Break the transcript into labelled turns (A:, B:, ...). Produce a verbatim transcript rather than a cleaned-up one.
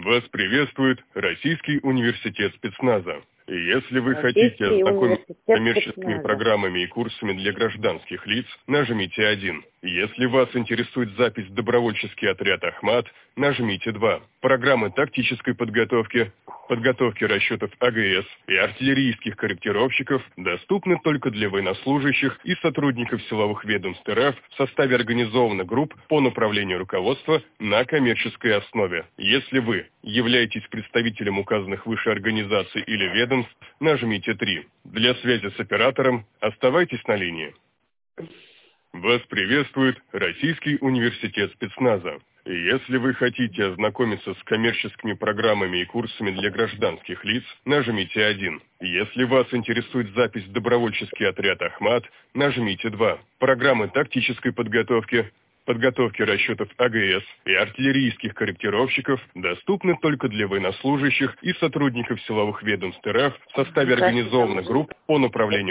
A: Вас приветствует Российский университет спецназа. Если вы
B: Российский
A: хотите ознакомиться
B: университет
A: с коммерческими
B: спецназа.
A: программами и курсами для гражданских лиц, нажмите один. Если вас интересует запись в добровольческий отряд «Ахмат», нажмите два. Программы тактической подготовки, подготовки расчетов А Г С и артиллерийских корректировщиков доступны только для военнослужащих и сотрудников силовых ведомств Р Ф в составе организованных групп по направлению руководства на коммерческой основе. Если вы являетесь представителем указанных выше организаций или ведомств, нажмите три. Для связи с оператором оставайтесь на линии. Вас приветствует Российский университет спецназа. Если вы хотите ознакомиться с коммерческими программами и курсами для гражданских лиц, нажмите один. Если вас интересует запись в добровольческий отряд «Ахмат», нажмите два. Программы тактической подготовки, подготовки расчетов А Г С и артиллерийских корректировщиков доступны только для военнослужащих и сотрудников силовых ведомств Р Ф в составе организованных групп по направлению